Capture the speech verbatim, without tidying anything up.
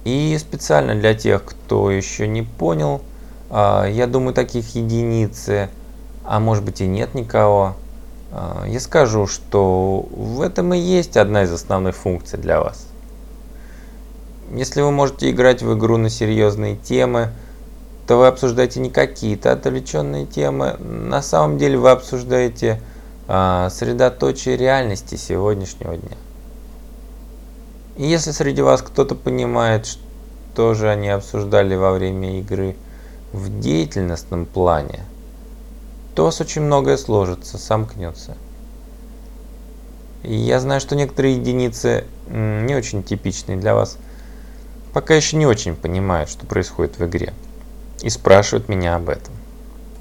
И специально для тех, кто еще не понял, а, я думаю, таких единицы, а может быть и нет никого, а, я скажу, что в этом и есть одна из основных функций для вас. Если вы можете играть в игру на серьезные темы, то вы обсуждаете не какие-то отвлеченные темы, на самом деле вы обсуждаете а, средоточие реальности сегодняшнего дня. И если среди вас кто-то понимает, что же они обсуждали во время игры в деятельностном плане, то у вас очень многое сложится, сомкнется. И я знаю, что некоторые единицы не очень типичные для вас, пока еще не очень понимают, что происходит в игре, и спрашивают меня об этом.